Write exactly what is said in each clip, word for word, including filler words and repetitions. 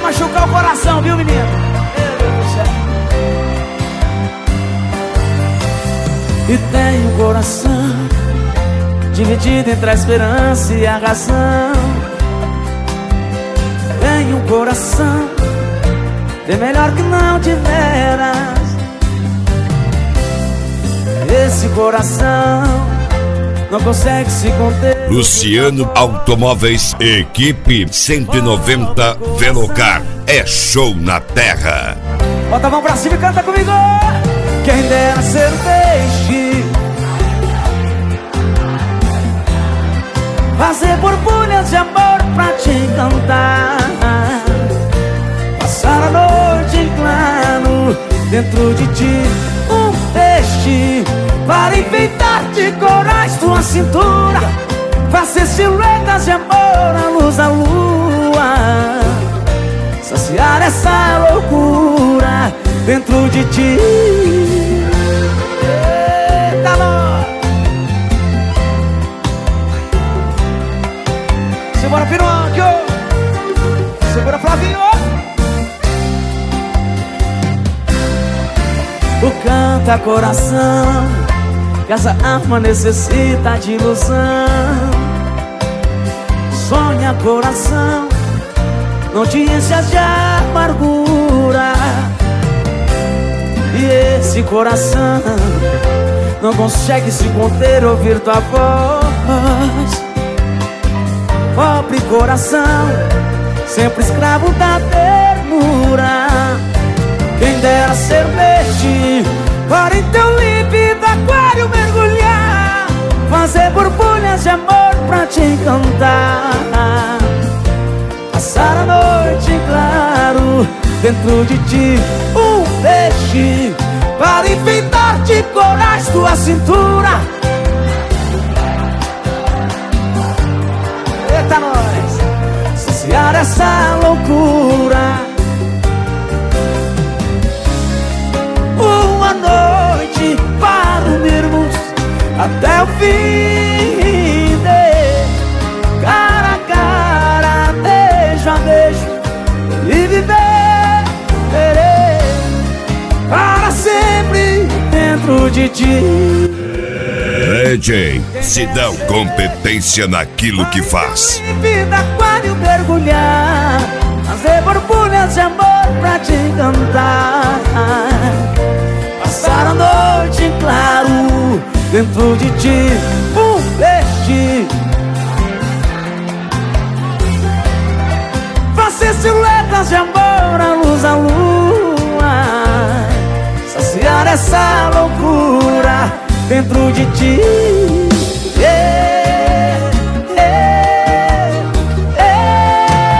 machucar o coração, viu, menino? Meu Deus do céu. E tem um coração dividido entre a esperança e a razão. Tem um coração bem melhor que não tiveras. Esse coração não consegue se conter. Luciano Automóveis, equipe cento e noventa Velocar. É show na terra. Bota a mão pra cima e canta comigo. Quem dera ser peixe, fazer borbulhas de amor pra te encantar, passar a noite em claro dentro de ti. Um peixe para enfeitar de corais tua cintura, fazer silhuetas de amor à luz da lua, saciar essa loucura dentro de ti. Eita, nós! Segura Pinóquio, segura Flavinho. O canta coração, que essa alma necessita de ilusão. Sonha coração, não te enchas de amargura. E esse coração não consegue se conter, ouvir tua voz. Pobre coração, sempre escravo da ternura. Quem dera ser peixe, para em teu límpido aquário mergulhar, fazer borbulhas de amor pra te encantar, passar a noite em claro dentro de ti. Um peixe para enfeitar de corais tua cintura. Eita, nós! Saciar essa loucura. Uma noite para dormirmos até o fim de cara a cara, beijo a beijo, e viver para sempre dentro de ti. D J Sidão, competência naquilo que faz. Vida aquário mergulhar, fazer borbulhas de amor pra te encantar, passar a noite em claro dentro de ti. Um peixe, fazer silhuetas de amor à luz da lua, saciar essa loucura dentro de ti. Yeah, yeah,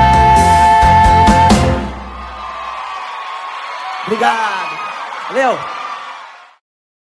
yeah. Obrigado. Valeu.